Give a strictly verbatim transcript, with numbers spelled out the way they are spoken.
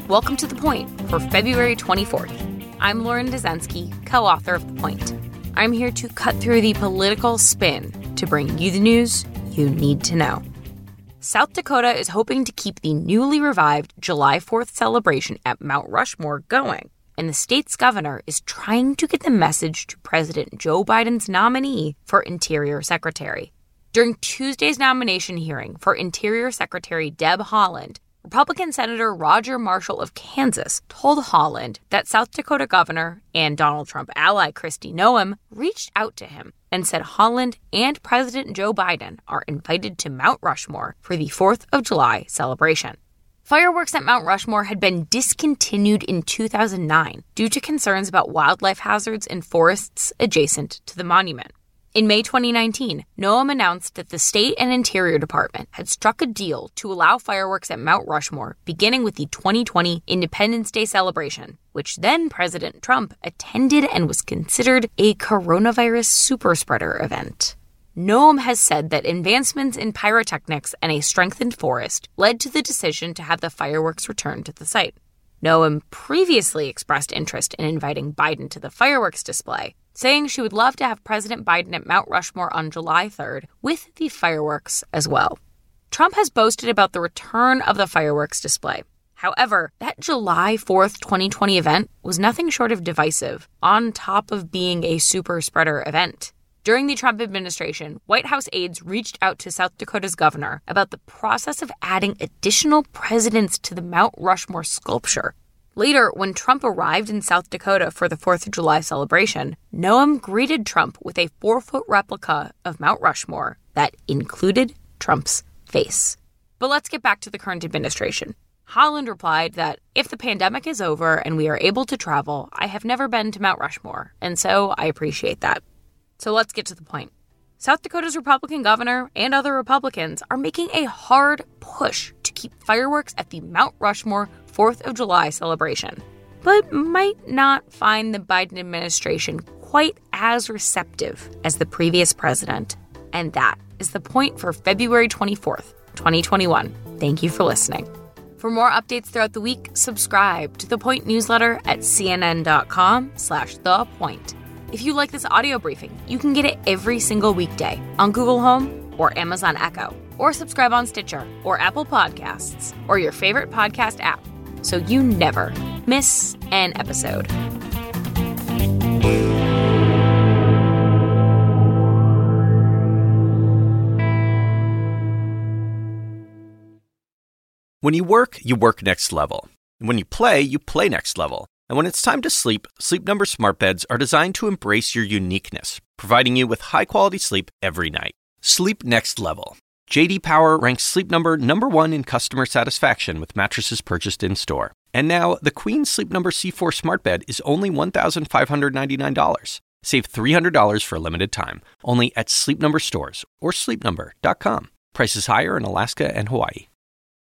Welcome to The Point for February twenty-fourth. I'm Lauren Dezensky, co-author of The Point. I'm here to cut through the political spin to bring you the news you need to know. South Dakota is hoping to keep the newly revived July fourth celebration at Mount Rushmore going, and the state's governor is trying to get the message to President Joe Biden's nominee for Interior Secretary. During Tuesday's nomination hearing for Interior Secretary Deb Haaland, Republican Senator Roger Marshall of Kansas told Haaland that South Dakota governor and Donald Trump ally Kristi Noem reached out to him and said Haaland and President Joe Biden are invited to Mount Rushmore for the fourth of July celebration. Fireworks at Mount Rushmore had been discontinued in two thousand nine due to concerns about wildlife hazards in forests adjacent to the monument. In May twenty nineteen, Noem announced that the State and Interior Department had struck a deal to allow fireworks at Mount Rushmore beginning with the twenty twenty Independence Day celebration, which then President Trump attended and was considered a coronavirus superspreader event. Noem has said that advancements in pyrotechnics and a strengthened forest led to the decision to have the fireworks returned to the site. Noem previously expressed interest in inviting Biden to the fireworks display, saying she would love to have President Biden at Mount Rushmore on July third with the fireworks as well. Trump has boasted about the return of the fireworks display. However, that July fourth, twenty twenty event was nothing short of divisive, on top of being a super spreader event. During the Trump administration, White House aides reached out to South Dakota's governor about the process of adding additional presidents to the Mount Rushmore sculpture. Later, when Trump arrived in South Dakota for the fourth of July celebration, Noem greeted Trump with a four-foot replica of Mount Rushmore that included Trump's face. But let's get back to the current administration. Haaland replied that if the pandemic is over and we are able to travel, I have never been to Mount Rushmore, and so I appreciate that. So let's get to the point. South Dakota's Republican governor and other Republicans are making a hard push to keep fireworks at the Mount Rushmore fourth of July celebration, but might not find the Biden administration quite as receptive as the previous president. And that is the point for February twenty-fourth, twenty twenty-one. Thank you for listening. For more updates throughout the week, subscribe to The Point newsletter at cnn.com slash The Point. If you like this audio briefing, you can get it every single weekday on Google Home or Amazon Echo, or subscribe on Stitcher or Apple Podcasts or your favorite podcast app so you never miss an episode. When you work, you work next level. And when you play, you play next level. And when it's time to sleep, Sleep Number smart beds are designed to embrace your uniqueness, providing you with high-quality sleep every night. Sleep next level. J D Power ranks Sleep Number number one in customer satisfaction with mattresses purchased in-store. And now, the Queen Sleep Number C four smart bed is only one thousand five hundred ninety-nine dollars. Save three hundred dollars for a limited time, only at Sleep Number stores or sleep number dot com. Prices higher in Alaska and Hawaii.